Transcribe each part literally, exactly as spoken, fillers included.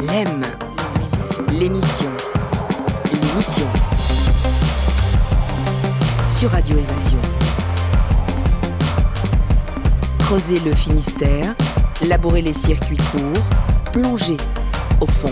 L'E M, l'émission, l'émission, sur Radio Évasion. Creuser le Finistère, labourer les circuits courts, plonger au fond.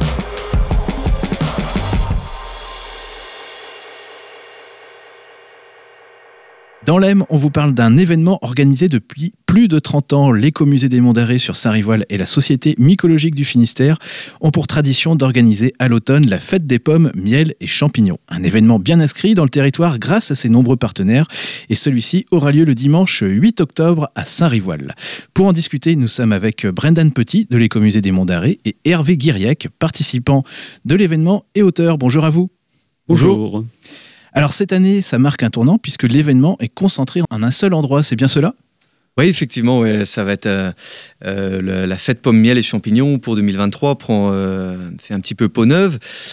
Dans l'E M, on vous parle d'un événement organisé depuis plus de trente ans. L'écomusée des Monts d'Arrée sur Saint-Rivoal et la Société mycologique du Finistère ont pour tradition d'organiser à l'automne la fête des pommes, miel et champignons. Un événement bien inscrit dans le territoire grâce à ses nombreux partenaires. Et celui-ci aura lieu le dimanche huit octobre à Saint-Rivoal. Pour en discuter, nous sommes avec Brendan Petit de l'écomusée des Monts d'Arrée et Hervé Guiriec, participant de l'événement et auteur. Bonjour à vous. Bonjour. Alors cette année, ça marque un tournant puisque l'événement est concentré en un seul endroit, c'est bien cela ? Oui, effectivement, ouais, ça va être euh, euh, la, la fête pommes, miel et champignons pour deux mille vingt-trois, prend, euh, fait un petit peu peau neuve,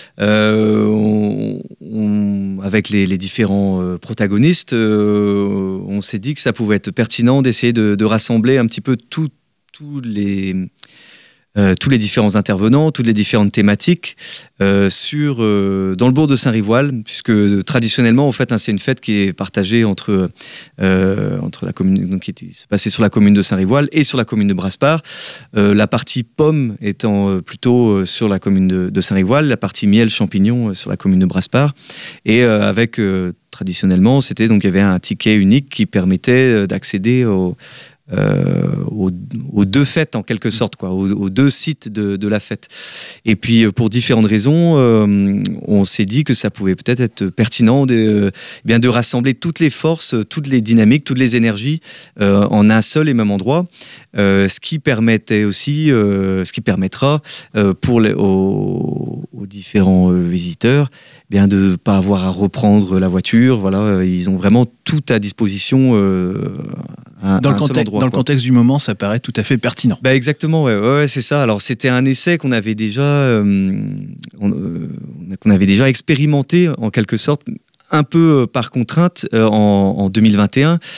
euh, on, on, avec les, les différents euh, protagonistes, euh, on s'est dit que ça pouvait être pertinent d'essayer de, de rassembler un petit peu tous les... Euh, tous les différents intervenants, toutes les différentes thématiques euh, sur, euh, dans le bourg de Saint-Rivoal, puisque euh, traditionnellement, en fait, hein, c'est une fête qui est partagée entre, euh, entre la commune, donc, qui se passait sur la commune de Saint-Rivoal et sur la commune de Brasparts. Euh, la partie pomme étant euh, plutôt euh, sur la commune de, de Saint-Rivoal, la partie miel champignon euh, sur la commune de Brasparts, et euh, avec euh, traditionnellement, c'était donc il y avait un ticket unique qui permettait euh, d'accéder au Euh, aux, aux deux fêtes en quelque sorte, quoi, aux, aux deux sites de, de la fête. Et puis pour différentes raisons, euh, on s'est dit que ça pouvait peut-être être pertinent de, euh, bien de rassembler toutes les forces, toutes les dynamiques, toutes les énergies euh, en un seul et même endroit, euh, ce qui permettait aussi, euh, ce qui permettra euh, pour les, aux, aux différents euh, visiteurs, bien de ne pas avoir à reprendre la voiture. Voilà, ils ont vraiment tout à disposition. Euh, à, dans à le, contexte, endroit, dans le contexte du moment, ça paraît tout à fait pertinent. Bah exactement, ouais, ouais, c'est ça. Alors c'était un essai qu'on avait déjà, euh, on, euh, qu'on avait déjà expérimenté en quelque sorte, un peu par contrainte euh, en, en deux mille vingt et un,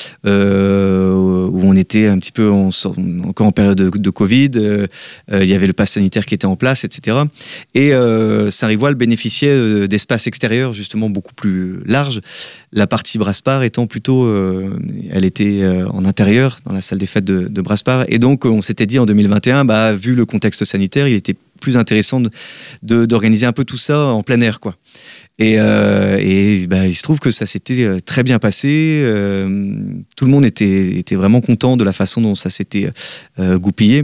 euh, où on était un petit peu en, encore en période de, de Covid, euh, euh, il y avait le pass sanitaire qui était en place, et cetera. Et euh, Saint-Rivoal bénéficiait euh, d'espaces extérieurs justement beaucoup plus larges. La partie Brasparts étant plutôt, euh, elle était euh, en intérieur dans la salle des fêtes de, de Brasparts. Et donc on s'était dit en deux mille vingt et un, bah, vu le contexte sanitaire, il était plus intéressant de, de, d'organiser un peu tout ça en plein air, quoi. Et, euh, et bah, il se trouve que ça s'était très bien passé. Euh, tout le monde était, était vraiment content de la façon dont ça s'était euh, goupillé.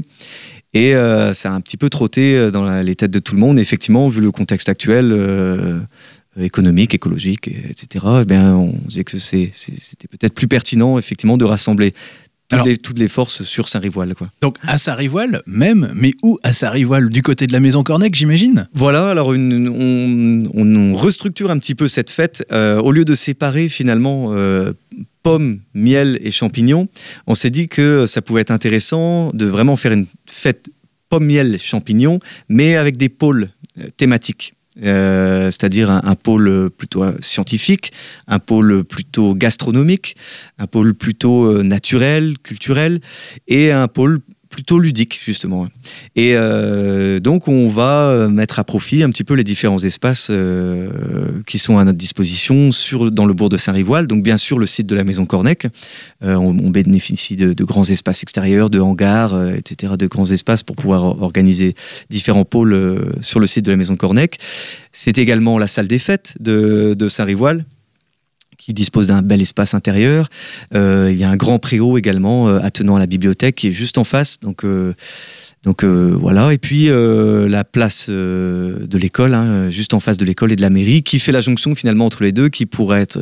Et euh, ça a un petit peu trotté dans la, les têtes de tout le monde. Et effectivement, vu le contexte actuel, euh, économique, écologique, et cetera, eh bien, on disait que c'est, c'est, c'était peut-être plus pertinent, effectivement, de rassembler Toutes, alors, les, toutes les forces sur Saint-Rivoal, quoi. Donc à Saint-Rivoal même, mais où à Saint-Rivoal ? Du côté de la Maison Cornec, j'imagine ? Voilà, alors une, on, on, on restructure un petit peu cette fête. Euh, au lieu de séparer finalement euh, pommes, miel et champignons, on s'est dit que ça pouvait être intéressant de vraiment faire une fête pommes, miel, champignons, mais avec des pôles euh, thématiques. Euh, c'est-à-dire un, un pôle plutôt scientifique, un pôle plutôt gastronomique, un pôle plutôt euh, naturel, culturel, et un pôle plutôt ludique, justement. Et euh, donc, on va mettre à profit un petit peu les différents espaces euh, qui sont à notre disposition sur, dans le bourg de Saint-Rivoal. Donc, bien sûr, le site de la Maison Cornec. Euh, on, on bénéficie de, de grands espaces extérieurs, de hangars, euh, et cetera, de grands espaces pour pouvoir organiser différents pôles euh, sur le site de la Maison Cornec. C'est également la salle des fêtes de, de Saint-Rivoal, qui dispose d'un bel espace intérieur. Euh, il y a un grand préau également euh, attenant à la bibliothèque qui est juste en face. Donc, euh, donc euh, voilà. Et puis euh, la place euh, de l'école, hein, juste en face de l'école et de la mairie, qui fait la jonction finalement entre les deux, qui pourrait être,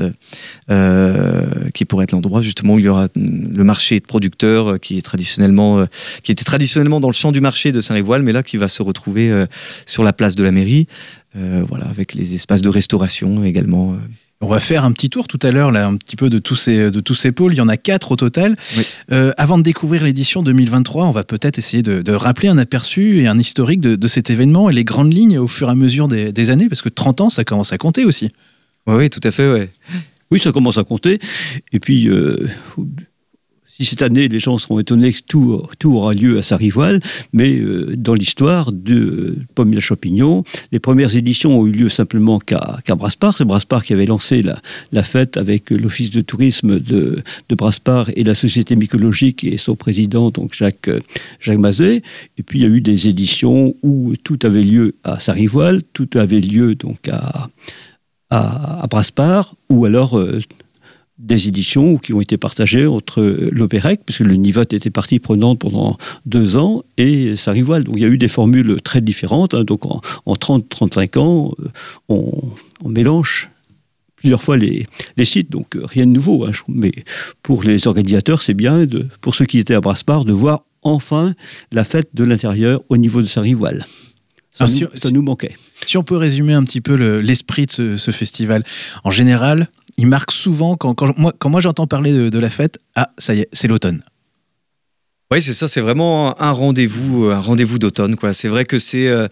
euh, qui pourrait être l'endroit justement où il y aura le marché de producteurs qui est traditionnellement, euh, qui était traditionnellement dans le champ du marché de Saint-Rivoal, mais là qui va se retrouver euh, sur la place de la mairie. Euh, voilà, avec les espaces de restauration également. On va faire un petit tour tout à l'heure, là, un petit peu de tous ces, de tous ces pôles. Il y en a quatre au total. Oui. Euh, avant de découvrir l'édition deux mille vingt-trois, on va peut-être essayer de, de rappeler un aperçu et un historique de, de cet événement et les grandes lignes au fur et à mesure des, des années, parce que trente ans, ça commence à compter aussi. Oui, oui, tout à fait, ouais. Oui, ça commence à compter. Et puis, euh, si cette année les gens seront étonnés que tout, tout aura lieu à Sarivoile, mais euh, dans l'histoire de euh, Pommes, miel, champignons, les premières éditions ont eu lieu simplement qu'à, qu'à Brasparts. C'est Brasparts qui avait lancé la, la fête avec l'office de tourisme de, de Brasparts et la société mycologique et son président, donc Jacques, Jacques Mazet. Et puis il y a eu des éditions où tout avait lieu à Sarivoile, tout avait lieu donc à, à, à Brasparts, ou alors euh, des éditions qui ont été partagées entre l'Opérec, puisque le Nivot était partie prenante pendant deux ans, et Sarivoile. Donc il y a eu des formules très différentes. Hein. Donc en, en trente à trente-cinq ans, on, on mélange plusieurs fois les, les sites, donc rien de nouveau. Hein. Mais pour les organisateurs, c'est bien, de, pour ceux qui étaient à Brasparts, de voir enfin la fête de l'intérieur au niveau de Sarivoile. Ça, nous, si, ça nous manquait. Si on peut résumer un petit peu le, l'esprit de ce, ce festival, en général, il marque souvent, quand, quand, moi, quand moi j'entends parler de, de la fête, ah, ça y est, c'est l'automne. Oui, c'est ça, c'est vraiment un rendez-vous, un rendez-vous d'automne, quoi. C'est vrai que c'est... Euh...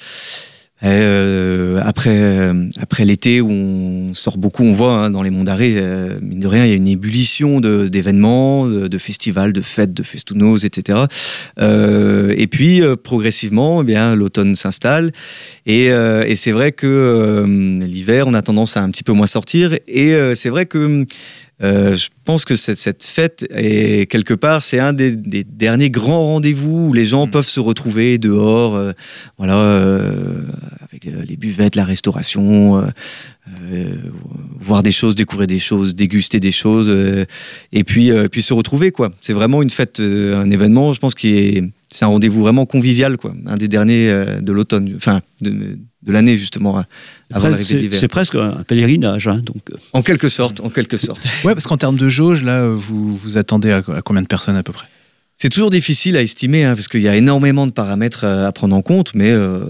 Euh, après, euh, après l'été où on sort beaucoup, on voit hein, dans les monts d'arrêt, euh, mine de rien, il y a une ébullition de, d'événements, de, de festivals, de fêtes, de festounos, et cetera. Euh, et puis, euh, progressivement, eh bien, l'automne s'installe. Et, euh, et c'est vrai que euh, l'hiver, on a tendance à un petit peu moins sortir. Et euh, c'est vrai que Euh, je pense que cette, cette fête, est, quelque part, c'est un des, des derniers grands rendez-vous où les gens mmh. peuvent se retrouver dehors, euh, voilà, euh, avec les buvettes, la restauration, euh, euh, voir des choses, découvrir des choses, déguster des choses, euh, et puis, euh, puis se retrouver, quoi. C'est vraiment une fête, euh, un événement, je pense, qui est, c'est un rendez-vous vraiment convivial, quoi. Un des derniers euh, de l'automne, enfin, de, de l'année, justement, à, avant presque, l'arrivée de l'hiver. C'est presque un pèlerinage, hein, donc. En quelque sorte, en quelque sorte. Ouais, parce qu'en termes de jauge, là, vous vous attendez à, à combien de personnes à peu près ? C'est toujours difficile à estimer, hein, parce qu'il y a énormément de paramètres à prendre en compte, mais euh,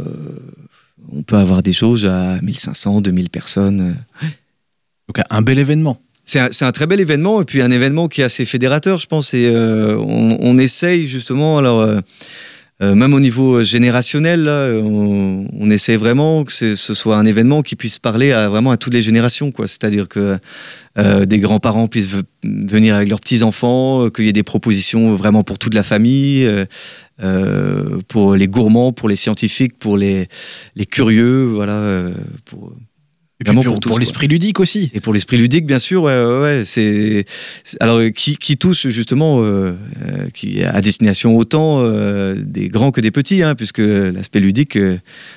on peut avoir des jauges à mille cinq cents, deux mille personnes. Donc un bel événement. C'est un, c'est un très bel événement, et puis un événement qui est assez fédérateur, je pense. Et euh, on, on essaye justement, alors euh, euh, même au niveau générationnel, là, on, on essaie vraiment que c'est, ce soit un événement qui puisse parler à vraiment à toutes les générations, quoi. C'est-à-dire que euh, des grands-parents puissent v- venir avec leurs petits-enfants, euh, qu'il y ait des propositions vraiment pour toute la famille, euh, euh, pour les gourmands, pour les scientifiques, pour les, les curieux, voilà, euh, pour... Et puis pour, pour, tous, pour l'esprit quoi. Ludique aussi. Et pour l'esprit ludique, bien sûr, ouais, ouais, ouais c'est, c'est alors qui, qui touche justement, euh, euh, qui à destination autant euh, des grands que des petits, hein, puisque l'aspect ludique, euh,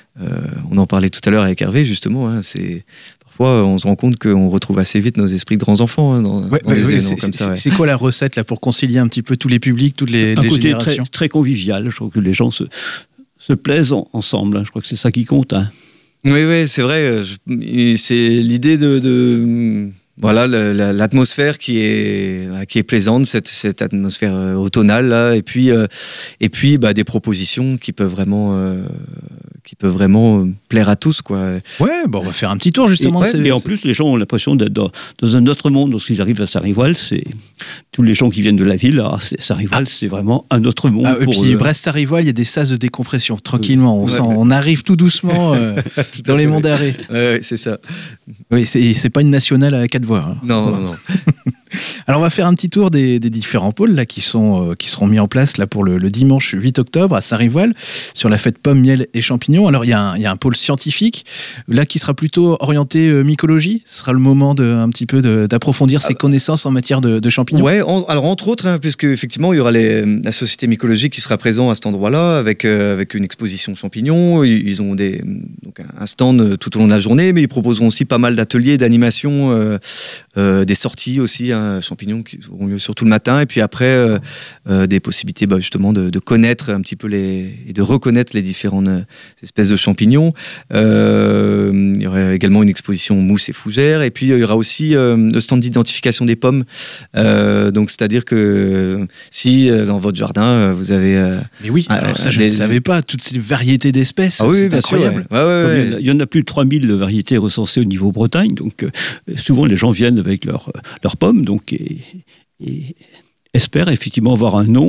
on en parlait tout à l'heure avec Hervé justement, hein, c'est parfois on se rend compte qu'on retrouve assez vite nos esprits de grands enfants hein, dans, ouais, dans ouais, des ouais, événements c'est, comme ça. Ouais. C'est quoi la recette là pour concilier un petit peu tous les publics, toutes les, un les côté générations ? très, très convivial. Je trouve que les gens se, se plaisent en, ensemble. Hein. Je crois que c'est ça qui compte. Hein. Oui, oui, c'est vrai. Je, c'est l'idée de, de voilà la, l'atmosphère qui est qui est plaisante, cette cette atmosphère automnale là, et puis euh, et puis bah des propositions qui peuvent vraiment euh, qui peuvent vraiment plaire à tous, quoi. Ouais, bon, on va faire un petit tour justement. Et, ouais, et en plus, les gens ont l'impression d'être dans, dans un autre monde lorsqu'ils arrivent à Sarivoile. C'est tous les gens qui viennent de la ville. Alors, c'est, Sarivoile, ah. c'est vraiment un autre monde. Ah, et pour puis eux. Brest-Sarivoile, il y a des sas de décompression. Tranquillement, on, ouais, sent, ouais. on arrive tout doucement euh, tout dans les monts d'arrêt. Ouais, ouais, c'est ça. Oui, c'est, c'est pas une nationale à quatre voies. Hein. Non, non, non. Alors on va faire un petit tour des, des différents pôles là, qui, sont, euh, qui seront mis en place là, pour le, le dimanche huit octobre à Sarivoile sur la fête pommes, miel et champignons. Alors il y, y a un pôle scientifique là qui sera plutôt orienté euh, mycologie. Ce sera le moment de, un petit peu de, d'approfondir ses ah, connaissances en matière de, de champignons. Ouais, en, alors entre autres, hein, puisque effectivement il y aura les, la société mycologique qui sera présente à cet endroit-là avec, euh, avec une exposition champignons. Ils, ils ont des, donc un stand tout au long de la journée, mais ils proposeront aussi pas mal d'ateliers, d'animations, euh, euh, des sorties aussi, hein, champignons qui auront lieu surtout le matin, et puis après euh, euh, des possibilités bah, justement de, de connaître un petit peu les, et de reconnaître les différentes euh, espèces de champignons. Euh, il y aura également une exposition mousse et fougères, et puis il y aura aussi euh, le stand d'identification des pommes. Euh, donc c'est-à-dire que si euh, dans votre jardin vous avez euh, mais oui, alors euh, ça je des... ne savais pas, toutes ces variétés d'espèces. Ah oui, c'est bien incroyable. sûr. Ouais. Ouais, ouais, ouais. Il y en a plus de trois mille variétés recensées au niveau Bretagne, donc euh, souvent les gens viennent avec leurs leur pommes, donc et, et espèrent effectivement avoir un nom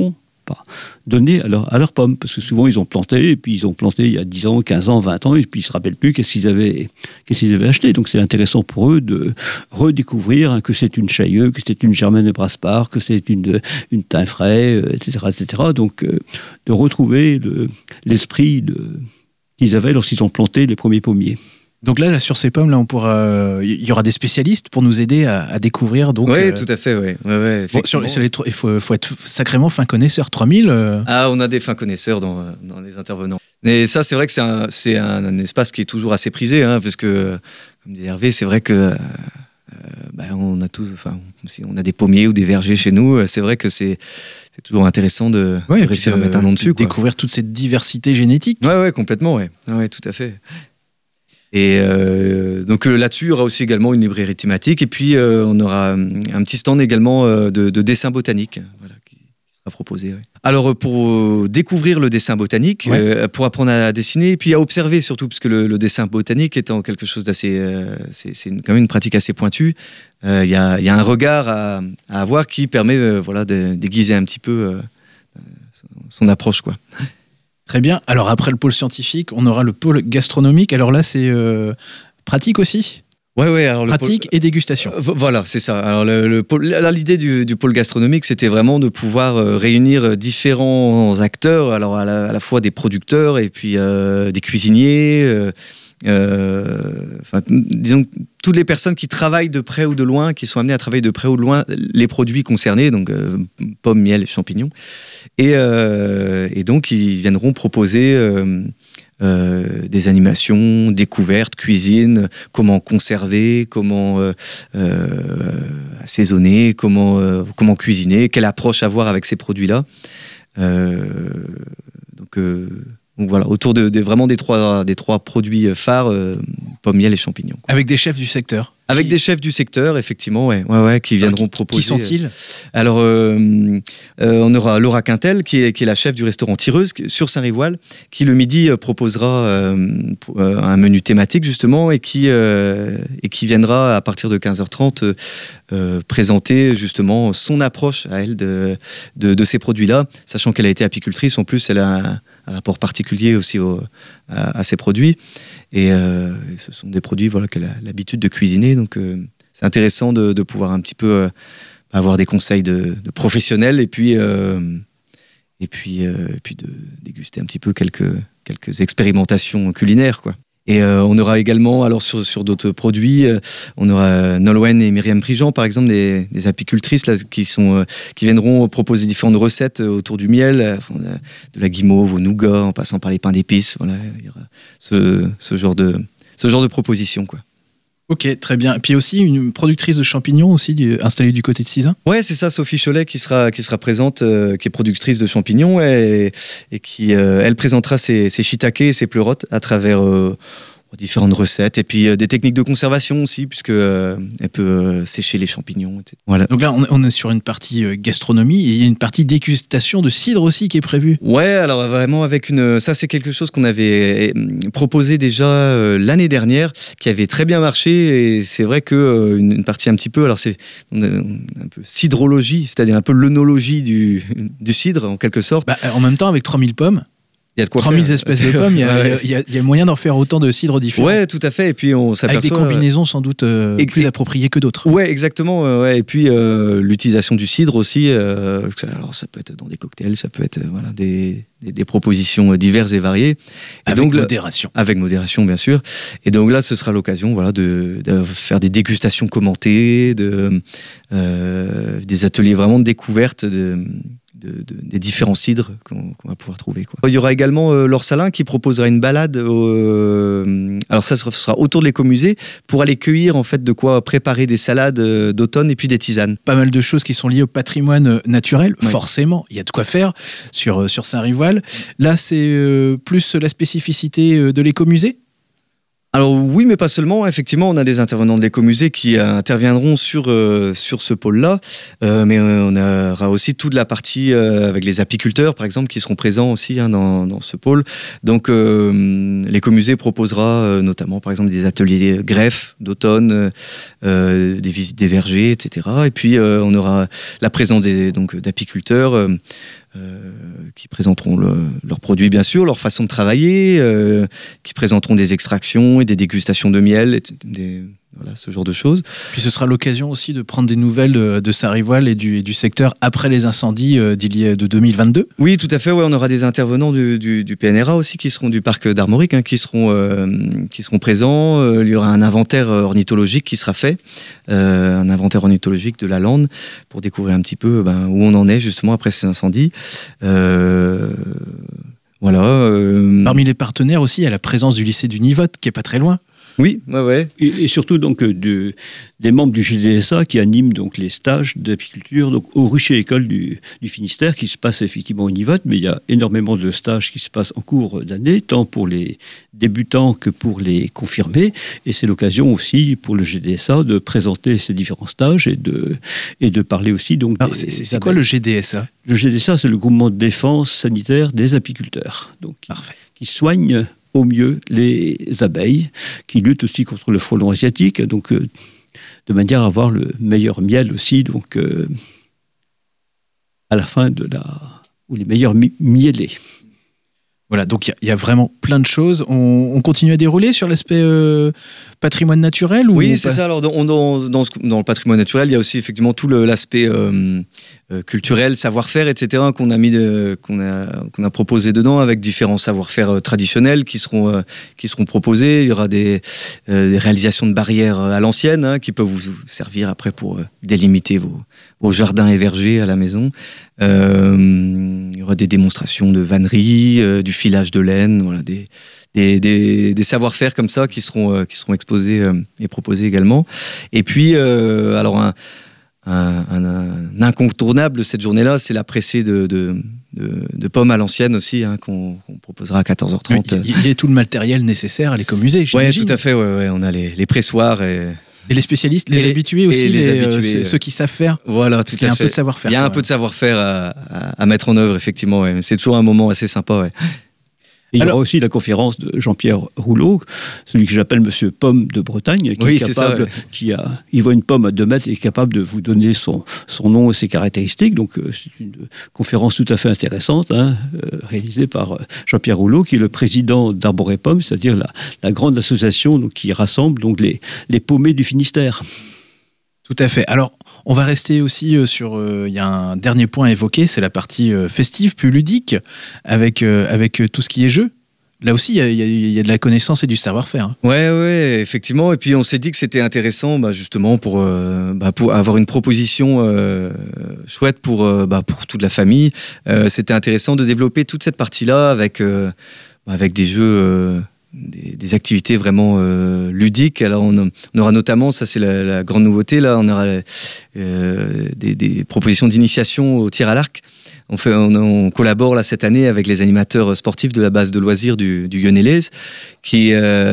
pas donné à, leur, à leurs pommes, parce que souvent ils ont planté, et puis ils ont planté il y a dix ans, quinze ans, vingt ans, et puis ils ne se rappellent plus qu'est-ce qu'ils avaient, qu'est-ce qu'ils avaient acheté. Donc c'est intéressant pour eux de redécouvrir hein, que c'est une Chailleux, que c'est une Germaine de Brasparts, que c'est une, une thym frais, euh, et cetera, et cetera. Donc euh, de retrouver le, l'esprit de, qu'ils avaient lorsqu'ils ont planté les premiers pommiers. Donc là, là, sur ces pommes, là, on pourra, il y aura des spécialistes pour nous aider à, à découvrir. Donc, oui, euh, tout à fait, oui. Ouais, ouais, bon, sur, sur les, il faut, faut être sacrément fin connaisseur. trois mille euh... Ah, on a des fins connaisseurs dans, dans les intervenants. Et ça, c'est vrai que c'est un, c'est un, un espace qui est toujours assez prisé, hein, parce que, comme disait Hervé, c'est vrai que euh, bah, on a tous, enfin, si on a des pommiers ou des vergers chez nous, c'est vrai que c'est, c'est toujours intéressant de, ouais, de réussir à mettre un nom dessus. Découvrir quoi. toute cette diversité génétique. Ouais, ouais, complètement, ouais, ouais, tout à fait. Et euh, donc euh, là-dessus, il y aura aussi également une librairie thématique. Et puis, euh, on aura un petit stand également euh, de, de dessin botanique voilà, qui, qui sera proposé. Ouais. Alors, pour euh, découvrir le dessin botanique, ouais. euh, pour apprendre à dessiner, et puis à observer surtout, parce que le, le dessin botanique étant quelque chose d'assez... Euh, c'est, c'est une, quand même une pratique assez pointue. Il euh, y, a, y a un regard à, à avoir qui permet euh, voilà, de, d'aiguiser un petit peu euh, son, son approche, quoi. Très bien. Alors après le pôle scientifique, on aura le pôle gastronomique. Alors là, c'est euh, pratique aussi. Ouais, ouais. Alors pratique le pôle... et dégustation. Euh, voilà, c'est ça. Alors le, le pôle... là, l'idée du, du pôle gastronomique, c'était vraiment de pouvoir euh, réunir différents acteurs, alors à la, à la fois des producteurs et puis euh, des cuisiniers. Euh, euh, enfin, disons toutes les personnes qui travaillent de près ou de loin, qui sont amenées à travailler de près ou de loin les produits concernés, donc euh, pommes, miel et champignons. Et, euh, et donc, ils viendront proposer euh, euh, des animations, découvertes, cuisine, comment conserver, comment euh, euh, assaisonner, comment, euh, comment cuisiner, quelle approche avoir avec ces produits-là. Euh, donc, euh, donc voilà, autour de, de vraiment des trois, des trois produits phares, euh, pommes, miel et champignons. Quoi. Avec des chefs du secteur. Avec qui... des chefs du secteur, effectivement, ouais, ouais, ouais, qui viendront qui, proposer. Qui sont-ils ? Alors, euh, euh, on aura Laura Quintel, qui est, qui est la chef du restaurant Tireuse, sur Saint-Rivoal, qui le midi euh, proposera euh, euh, un menu thématique, justement, et qui, euh, et qui viendra, à partir de quinze heures trente, euh, euh, présenter, justement, son approche à elle de, de, de ces produits-là, sachant qu'elle a été apicultrice. En plus, elle a un, un rapport particulier aussi au, à, à ces produits. Et, euh, et ce sont des produits voilà, qu'elle a l'habitude de cuisiner. Donc, euh, c'est intéressant de, de pouvoir un petit peu euh, avoir des conseils de, de professionnels et puis, euh, et, puis, euh, et puis de déguster un petit peu quelques, quelques expérimentations culinaires, quoi. Et euh, on aura également, alors sur, sur d'autres produits, euh, on aura Nolwenn et Myriam Prigent, par exemple, des, des apicultrices là, qui, sont, euh, qui viendront proposer différentes recettes autour du miel, euh, de la guimauve au nougat, en passant par les pains d'épices. Voilà, il y aura ce, ce, genre de, ce genre de propositions, quoi. Ok, très bien. Et puis aussi une productrice de champignons aussi du, installée du côté de Sizun. Ouais, c'est ça, Sophie Cholet qui sera qui sera présente, euh, qui est productrice de champignons et, et qui euh, elle présentera ses, ses shiitake et ses pleurotes à travers euh, différentes recettes et puis euh, des techniques de conservation aussi, puisque euh, elle peut euh, sécher les champignons. Et cetera. Voilà. Donc là, on, on est sur une partie euh, gastronomie et il y a une partie dégustation de cidre aussi qui est prévue. Ouais, alors vraiment avec une, ça c'est quelque chose qu'on avait proposé déjà euh, l'année dernière, qui avait très bien marché et c'est vrai que euh, une, une partie un petit peu, alors c'est on a, on a un peu cidrologie, c'est-à-dire un peu l'œnologie du, du cidre en quelque sorte. Bah, en même temps, avec trois mille pommes. Il y a de quoi trois mille faire. espèces de pommes, il y a, ouais. il y a, il y a moyen d'en faire autant de cidres différents. Ouais, tout à fait. Et puis on s'aperçoit avec des combinaisons sans doute euh, et, plus et, appropriées que d'autres. Ouais, exactement. Ouais. Et puis euh, l'utilisation du cidre aussi. Euh, alors ça peut être dans des cocktails, ça peut être euh, voilà des, des, des propositions diverses et variées. Et avec donc, modération. Là, avec modération, bien sûr. Et donc là, ce sera l'occasion, voilà, de, de faire des dégustations commentées, de euh, des ateliers vraiment de découverte de De, de, des différents cidres qu'on, qu'on va pouvoir trouver, quoi. Il y aura également euh, Laure Salin qui proposera une balade euh, alors ça sera autour de l'écomusée pour aller cueillir en fait de quoi préparer des salades euh, d'automne et puis des tisanes. Pas mal de choses qui sont liées au patrimoine naturel, ouais. Forcément, il y a de quoi faire sur, sur Saint-Rivoal. Là, c'est euh, plus la spécificité de l'écomusée. Alors oui, mais pas seulement. Effectivement, on a des intervenants de l'écomusée qui euh, interviendront sur, euh, sur ce pôle-là. Euh, mais euh, on aura aussi toute la partie euh, avec les apiculteurs, par exemple, qui seront présents aussi hein, dans, dans ce pôle. Donc euh, l'écomusée proposera euh, notamment, par exemple, des ateliers greffes d'automne, euh, des visites des vergers, et cetera. Et puis euh, on aura la présence des, donc, d'apiculteurs, euh, euh, qui présenteront le, leurs produits, bien sûr, leur façon de travailler, euh, qui présenteront des extractions et des dégustations de miel, et des, voilà, ce genre de choses. Puis ce sera l'occasion aussi de prendre des nouvelles de Saint-Rivoal et du, et du secteur après les incendies d'il y a, de deux mille vingt-deux. Oui, tout à fait. Ouais, on aura des intervenants du, du, du P N R A aussi qui seront du parc d'Armorique, hein, qui seront euh, qui seront présents. Euh, il y aura un inventaire ornithologique qui sera fait, euh, un inventaire ornithologique de la lande pour découvrir un petit peu ben, où on en est justement après ces incendies. Euh, voilà. Euh... Parmi les partenaires aussi, il y a la présence du lycée du Nivotte qui est pas très loin. Oui, ouais, ouais. Et, et surtout donc de, des membres du G D S A qui animent donc les stages d'apiculture donc au rucher école du, du Finistère qui se passe effectivement au Nivotte, mais il y a énormément de stages qui se passent en cours d'année, tant pour les débutants que pour les confirmés. Et c'est l'occasion aussi pour le G D S A de présenter ces différents stages et de et de parler aussi donc. Alors, des, c'est, c'est quoi le G D S A ? Le G D S A, c'est le groupement de défense sanitaire des apiculteurs, donc qui, Parfait. qui soigne au mieux les abeilles, qui luttent aussi contre le frelon asiatique, donc euh, de manière à avoir le meilleur miel aussi, donc euh, à la fin de la ou les meilleurs mi- mielés. Voilà, donc il y, y a vraiment plein de choses. On, on continue à dérouler sur l'aspect euh, patrimoine naturel ou Oui, c'est pas... ça. Alors, dans, dans, dans, ce, dans le patrimoine naturel, il y a aussi effectivement tout le, l'aspect euh, euh, culturel, savoir-faire, et cetera, qu'on a mis, de, qu'on a, qu'on a proposé dedans avec différents savoir-faire euh, traditionnels qui seront, euh, qui seront proposés. Il y aura des, euh, des réalisations de barrières à l'ancienne hein, qui peuvent vous servir après pour euh, délimiter vos, vos jardins et vergers à la maison. Euh, il y aura des démonstrations de vannerie, euh, du filage de laine, voilà, des, des, des, des savoir-faire comme ça qui seront, euh, qui seront exposés euh, et proposés également. Et puis, euh, alors un, un, un, un incontournable de cette journée-là, c'est la pressée de, de, de, de pommes à l'ancienne aussi, hein, qu'on, qu'on proposera à quatorze heures trente. Il y, y a tout le matériel nécessaire à l'écomusée, j'imagine. Oui, tout à fait. Ouais, ouais. On a les, les pressoirs et... Et les spécialistes, les et habitués aussi, et les les, habitués, euh, ceux qui savent faire. Voilà, tout à fait. Il y a un peu de savoir-faire. Il y a un peu de savoir-faire à, à, à mettre en œuvre, effectivement. Ouais. C'est toujours un moment assez sympa. Ouais. Et il y Alors, aura aussi la conférence de Jean-Pierre Rouleau, celui que j'appelle Monsieur Pomme de Bretagne, qui oui, est capable, c'est ça, ouais. qui a, il voit une pomme à deux mètres et est capable de vous donner son, son nom et ses caractéristiques. Donc euh, c'est une conférence tout à fait intéressante, hein, euh, réalisée par euh, Jean-Pierre Rouleau, qui est le président d'Arborépom, c'est-à-dire la, la grande association donc, qui rassemble donc les, les paumés du Finistère. Tout à fait. Alors, on va rester aussi euh, sur... Il euh, y a un dernier point à évoquer, c'est la partie euh, festive, plus ludique, avec, euh, avec euh, tout ce qui est jeu. Là aussi, il y, y, y a de la connaissance et du savoir-faire. Hein. Ouais, ouais, effectivement. Et puis, on s'est dit que c'était intéressant, bah, justement, pour, euh, bah, pour avoir une proposition euh, chouette pour, euh, bah, pour toute la famille. Euh, c'était intéressant de développer toute cette partie-là avec, euh, avec des jeux... Euh, Des, des activités vraiment euh, ludiques. Alors on, on aura notamment, ça c'est la, la grande nouveauté, là on aura euh, des, des propositions d'initiation au tir à l'arc. On, fait, on, on collabore là cette année avec les animateurs sportifs de la base de loisirs du, du Yonelez qui,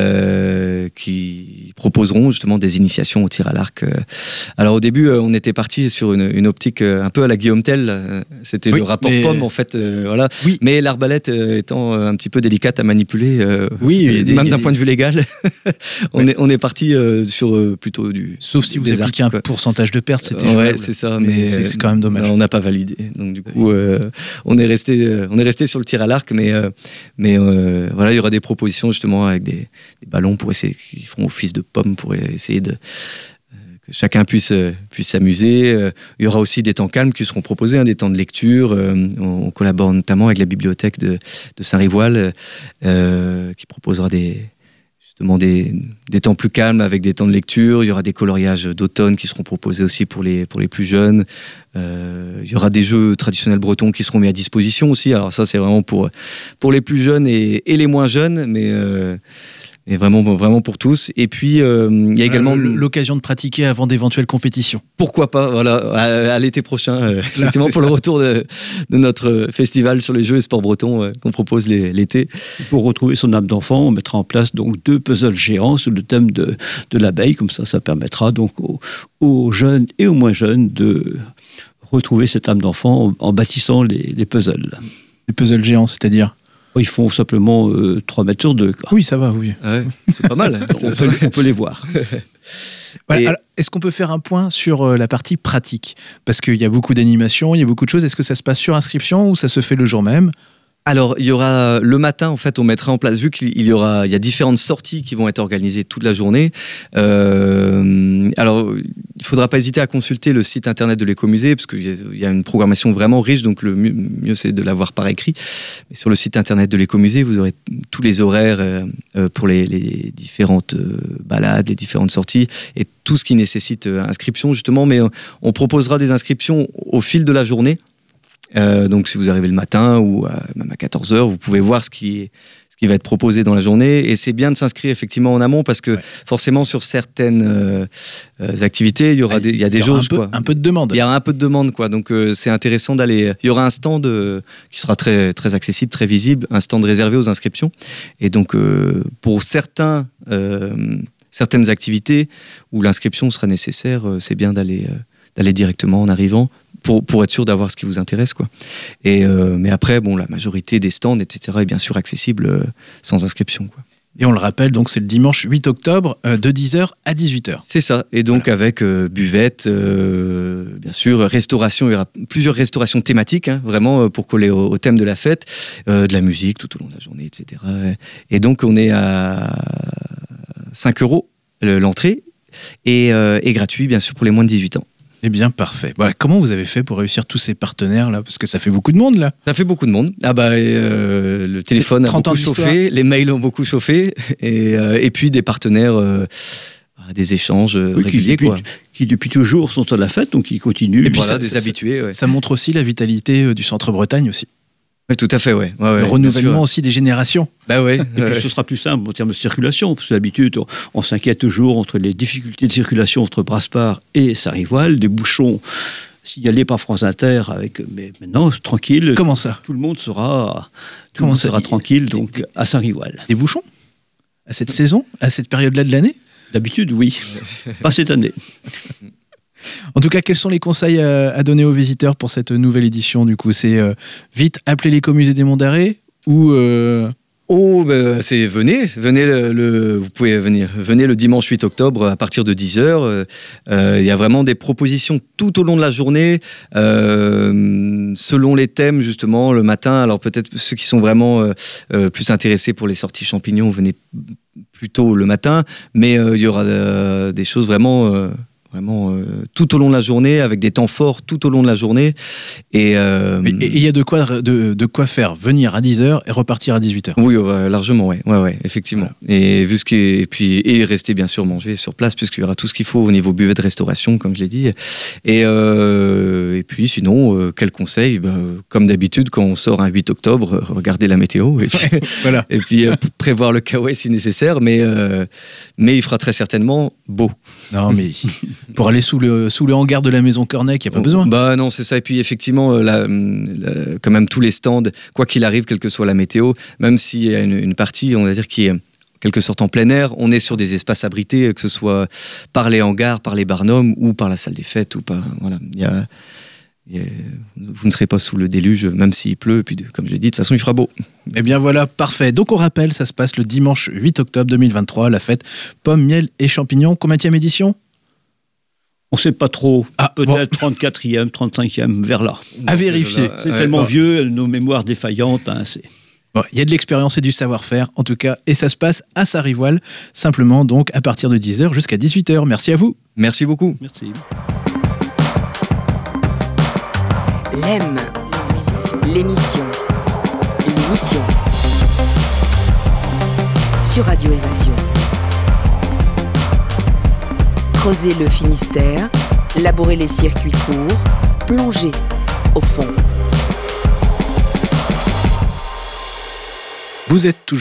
euh, qui proposeront justement des initiations au tir à l'arc. Alors au début, on était parti sur une, une optique un peu à la Guillaume Tell. C'était oui, le rapport mais... pomme en fait, euh, voilà. Oui. Mais l'arbalète étant un petit peu délicate à manipuler, euh, oui, des, même d'un des... point de vue légal, on, oui. est, on est parti euh, sur euh, plutôt du. Sauf si vous appliquez un pourcentage de perte, c'était. Euh, ouais, c'est ça, mais, mais c'est, c'est quand même dommage. On n'a pas validé, donc du coup. Euh, Euh, on est resté, euh, on est resté sur le tir à l'arc, mais euh, mais euh, voilà, il y aura des propositions justement avec des, des ballons pour essayer, qui feront office de pommes pour essayer de euh, que chacun puisse euh, puisse s'amuser. Euh, il y aura aussi des temps calmes qui seront proposés, hein, des temps de lecture. Euh, on, on collabore notamment avec la bibliothèque de, de Saint-Rivoal, euh, qui proposera des justement des, des temps plus calmes avec des temps de lecture. Il y aura des coloriages d'automne qui seront proposés aussi pour les, pour les plus jeunes. Euh, il y aura des jeux traditionnels bretons qui seront mis à disposition aussi. Alors ça, c'est vraiment pour, pour les plus jeunes et, et les moins jeunes, mais... Euh, Et vraiment, vraiment pour tous. Et puis, euh, il y a également... Euh, l'occasion de pratiquer avant d'éventuelles compétitions. Pourquoi pas, voilà, à, à l'été prochain, euh, effectivement, pour ça. Le retour de, de notre festival sur les jeux et sports bretons euh, qu'on propose les, l'été. Pour retrouver son âme d'enfant, on mettra en place donc deux puzzles géants sur le thème de, de l'abeille. Comme ça, ça permettra donc aux, aux jeunes et aux moins jeunes de retrouver cette âme d'enfant en, en bâtissant les, les puzzles. Les puzzles géants, c'est-à-dire ? Ils font simplement euh, trois mètres sur deux. Quoi. Oui, ça va, oui. Ouais, c'est pas mal. on, peut, on peut les voir. Voilà, alors, est-ce qu'on peut faire un point sur euh, la partie pratique ? Parce qu'il y a beaucoup d'animations, il y a beaucoup de choses. Est-ce que ça se passe sur inscription ou ça se fait le jour même ? Alors, il y aura le matin, en fait, on mettra en place, vu qu'il y aura, il y a différentes sorties qui vont être organisées toute la journée. Euh, alors, il faudra pas hésiter à consulter le site internet de l'écomusée, parce qu'il y a une programmation vraiment riche, donc le mieux, mieux c'est de l'avoir par écrit. Mais sur le site internet de l'écomusée, vous aurez tous les horaires euh, pour les, les différentes euh, balades, les différentes sorties, et tout ce qui nécessite euh, inscription, justement. Mais euh, on proposera des inscriptions au fil de la journée. Euh, donc si vous arrivez le matin ou à, même à quatorze heures, vous pouvez voir ce qui, est, ce qui va être proposé dans la journée, et c'est bien de s'inscrire effectivement en amont parce que ouais. forcément sur certaines euh, activités il y aura des, il y a des il y aura jauges, un peu, quoi. un peu de demande. Il y aura un peu de demande, quoi. Donc euh, c'est intéressant d'aller. Il y aura un stand euh, qui sera très très accessible, très visible, un stand réservé aux inscriptions, et donc euh, pour certains euh, certaines activités où l'inscription sera nécessaire, euh, c'est bien d'aller euh, d'aller directement en arrivant. Pour, pour être sûr d'avoir ce qui vous intéresse, quoi. Et, euh, mais après, bon, la majorité des stands, et cetera, est bien sûr accessible euh, sans inscription, quoi. Et on le rappelle, donc c'est le dimanche huit octobre euh, de dix heures à dix-huit heures. C'est ça. Et donc voilà. avec euh, buvette, euh, bien sûr, restauration, il y aura plusieurs restaurations thématiques, hein, vraiment pour coller au, au thème de la fête, euh, de la musique tout au long de la journée, et cetera. Et donc on est à cinq euros l'entrée et, euh, et gratuit, bien sûr, pour les moins de dix-huit ans. Eh bien, parfait. Voilà, comment vous avez fait pour réussir tous ces partenaires-là ? Parce que ça fait beaucoup de monde, là. Ça fait beaucoup de monde. Ah bah, euh, le téléphone a beaucoup chauffé, les mails ont beaucoup chauffé, et, euh, et puis des partenaires, euh, des échanges oui, réguliers, qui depuis, quoi. Qui depuis toujours sont à la fête, donc ils continuent. Et puis voilà, ça, des ça, habitués. Ouais. Ça montre aussi la vitalité du Centre Bretagne aussi. Oui, tout à fait, ouais. ouais, ouais le renouvellement aussi des générations. Bah ouais. Et ouais. puis ce sera plus simple en termes de circulation, parce que d'habitude, on, on s'inquiète toujours entre les difficultés de circulation entre Brasparts et Sarivoile, des bouchons signalés par France Inter, avec, mais maintenant, tranquille. Comment ça ? Tout le monde sera, tout Comment le monde ça, sera il, tranquille, donc des, à Sarivoile. Des bouchons ? À cette saison ? À cette période-là de l'année ? D'habitude, oui. Pas cette année. En tout cas, quels sont les conseils à, à donner aux visiteurs pour cette nouvelle édition ? Du coup, c'est euh, vite appeler l'écomusée des Monts d'Arrée ou euh... Oh, ben, c'est venez, venez le, le, vous pouvez venir, venez le dimanche huit octobre à partir de dix heures. Il euh, y a vraiment des propositions tout au long de la journée, euh, selon les thèmes justement. Le matin, alors peut-être ceux qui sont vraiment euh, euh, plus intéressés pour les sorties champignons, venez plutôt le matin, mais il euh, y aura euh, des choses vraiment. Euh, Vraiment euh, tout au long de la journée, avec des temps forts tout au long de la journée. Et il euh, y a de quoi, de, de quoi faire, venir à dix heures et repartir à dix-huit heures. Oui, ouais, largement, oui, ouais, ouais, effectivement. Voilà. Et, vu ce qui est, et, puis, et rester bien sûr manger sur place, puisqu'il y aura tout ce qu'il faut au niveau buvet de restauration, comme je l'ai dit. Et, euh, et puis sinon, euh, quel conseil bah, comme d'habitude, quand on sort un huit octobre, regardez la météo et puis, voilà. et puis euh, prévoir le kawaii si nécessaire, mais, euh, mais il fera très certainement beau. Non, mais... Pour aller sous le, sous le hangar de la maison Cornec, il n'y a pas besoin. Bah non, c'est ça. Et puis effectivement, la, la, quand même tous les stands, quoi qu'il arrive, quelle que soit la météo, même s'il y a une, une partie, on va dire, qui est en quelque sorte en plein air, on est sur des espaces abrités, que ce soit par les hangars, par les barnums ou par la salle des fêtes. Ou par, voilà. Il y a, il y a, vous ne serez pas sous le déluge, même s'il pleut. Et puis, comme je l'ai dit, de toute façon, il fera beau. Eh bien voilà, parfait. Donc on rappelle, ça se passe le dimanche huit octobre deux mille vingt-trois, la fête Pommes, Miel et Champignons. Combienième édition ? On ne sait pas trop, ah, peut-être bon. trente-quatrième, trente-cinquième, vers là. À vérifier. C'est ouais, tellement ouais. vieux, nos mémoires défaillantes. Hein, c'est... Bon, il y a de l'expérience et du savoir-faire, en tout cas, et ça se passe à Sarivoile, simplement donc à partir de dix heures jusqu'à dix-huit heures. Merci à vous. Merci beaucoup. Merci. L'E M, l'émission, l'émission, sur Radio Évasion. Creuser le Finistère, labourer les circuits courts, plonger au fond. Vous êtes toujours